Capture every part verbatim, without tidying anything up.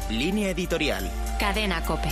Línea editorial. Cadena COPE.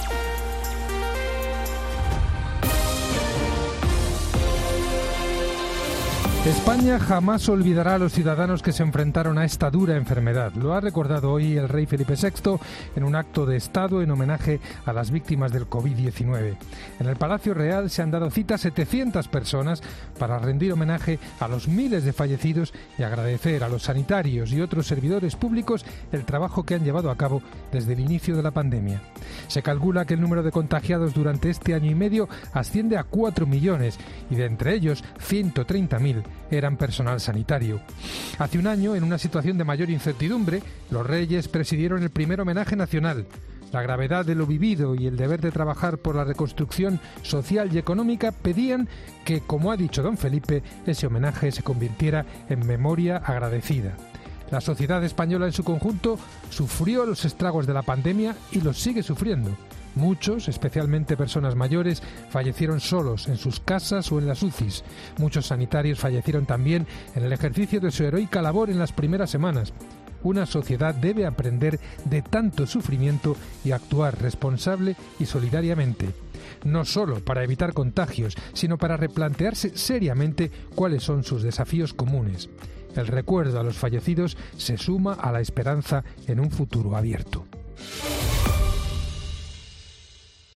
España jamás olvidará a los ciudadanos que se enfrentaron a esta dura enfermedad. Lo ha recordado hoy el rey Felipe sexto en un acto de Estado en homenaje a las víctimas del covid diecinueve. En el Palacio Real se han dado cita a setecientas personas para rendir homenaje a los miles de fallecidos y agradecer a los sanitarios y otros servidores públicos el trabajo que han llevado a cabo desde el inicio de la pandemia. Se calcula que el número de contagiados durante este año y medio asciende a cuatro millones y de entre ellos ciento treinta mil eran personal sanitario. Hace un año, en una situación de mayor incertidumbre, los reyes presidieron el primer homenaje nacional. La gravedad de lo vivido y el deber de trabajar por la reconstrucción social y económica pedían que, como ha dicho don Felipe, ese homenaje se convirtiera en memoria agradecida. La sociedad española en su conjunto sufrió los estragos de la pandemia y los sigue sufriendo. Muchos, especialmente personas mayores, fallecieron solos en sus casas o en las U C Is. Muchos sanitarios fallecieron también en el ejercicio de su heroica labor en las primeras semanas. Una sociedad debe aprender de tanto sufrimiento y actuar responsable y solidariamente. No solo para evitar contagios, sino para replantearse seriamente cuáles son sus desafíos comunes. El recuerdo a los fallecidos se suma a la esperanza en un futuro abierto.